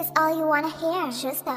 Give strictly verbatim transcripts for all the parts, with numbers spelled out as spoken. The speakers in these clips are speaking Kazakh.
is all you wanna hear. Just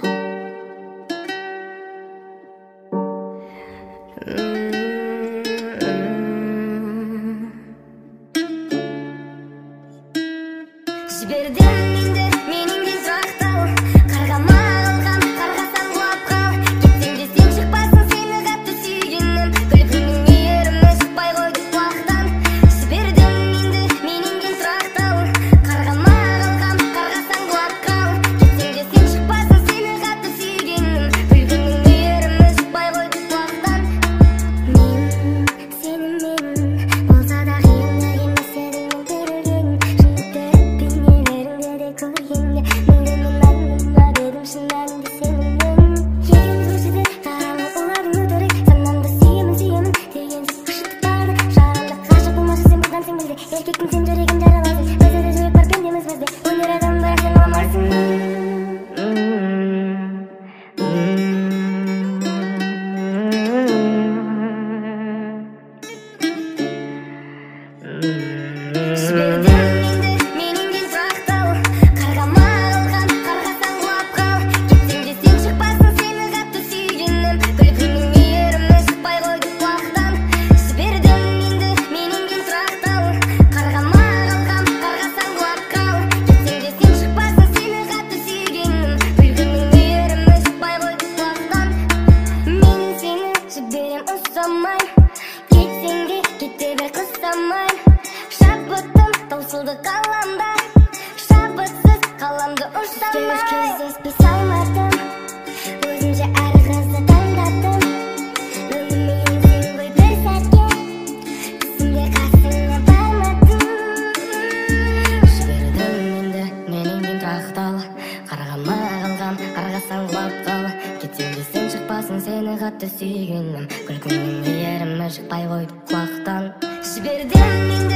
Жібердім менде меніңден тұрақтал, қарғама қалған, қарғасаң құлап қал. Кетсең де сен шықпасын, сені қатты сүйгенім, күлкіңнің мейірімі шықпай қойды құлақтан. Жібердім менде меніңден тұрақтал, қарғама қалған, қарғасаң құлап қал. Кетсең де сен шықпасын, сені қатты сүйгенім, күлкіңнің мейірімі шықпай қойды құлақтан. Мен сеніммен болса да қиын емес едің берілген көргенде мүлдем айнымап едім шынайында сеніммен. Егер көшеде қараңғы олардың өтірік, санамда сүйемін сүйемін деген сөз ашытып барады. Жаралып ғашық болмашы сен бұдан сен білде, еркекпін сен жүрегін жаралайсың. Бізде де жүрек бар пендеміз бізде, өнер адам бірақ сен оламарсың. Жібердім менде меніңден тұрақтал, қарғама қалған, қарғасаң құлап қал. Кетсең де сен шықпасын, сені қатты сүйгенім, күлкіңнің мейірімі шықпай қойды құлақтан. Жібердім менде меніңден тұрақтал, қарғама қалған, қарғасаң құлап қал. Кетсең де сен шықпасын, сені қатты сүйгенім, күлкіңнің мейірімі шықпай қойды құлақтан. Мен сені жіберем ұстамай, кетсең де кете бер қыстамай. Шабыттым таусылды қаламда, шабытсыз қаламды ұштамай. Кездеспей салмадым, өзімше әр қызды таңдадым. Өмірмен сен ғой бір сәтке, түсімде қасыңа бармадым. Жібердім менде меніңден тұрақтал, қарғама қалған, қарғасаң құлап қал. Кетсең де сен шықпасын, сені қатты сүйгенім, күлкіңнің мейірімі шықпай қойды құлақтан. Жібердім менде